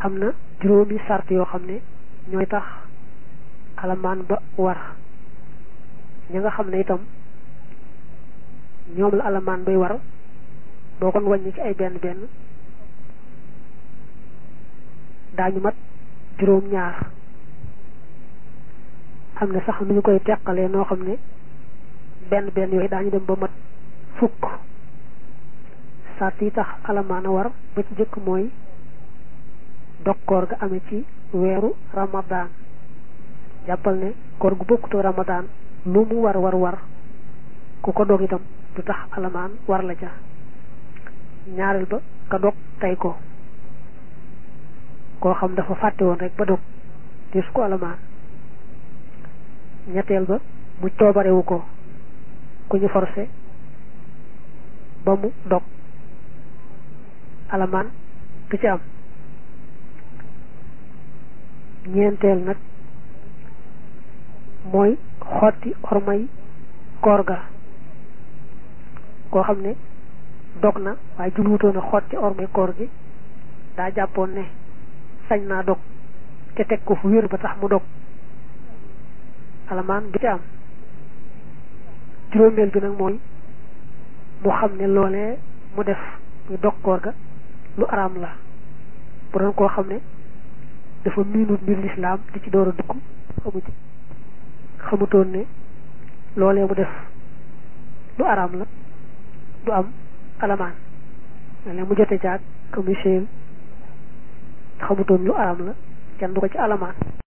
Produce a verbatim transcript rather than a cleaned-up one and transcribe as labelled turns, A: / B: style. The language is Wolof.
A: am na juróomi sart yoo xam ne ñooy tax alamaan ba war ña nga xam ne itam ñoom la alamaan bay war boo kon wàññi ci ay benn benn daañu mat juróom ñaar am na sax nu ñu koy teqalee noo xam ne benn benn yooyu daañu dem ba mat fukk sart yi tax alamaan a war ba ci jëkk mooy dog koor ga amee ci weeru ramadaan jàppal ne koor gu bokkutoo ramadaan lu mu war war war ku ko dog itam du tax alamaan war la ca ñaareel ba ka dog tey ko koo xam dafa fàtte woon rek ba dog te su ko alamaan ñetteel ba mu coobarewu ko ku ñu forcé ba mu dog alamaan du ci am ñeenteel nag mooy xotti ormay koor ga koo xam ne dog na waaye juluwutoon a xotti ormay koor gi daa jàppoon ne sañ naa dog te teg ko fu wér ba tax mu dog alamaan du ci am juróomeel bi nag mooy mu xam ne loolee mu def ñu dog koor ga lu araam la bu doon koo xam ne dafa miinut mbir lislaam di ci door a dugg xamu ci xamutoon ne loolee mu def lu araam la du am alamaan loolee mu jote jaag commission xamutoon lu araam la kenn du ko ci alamaan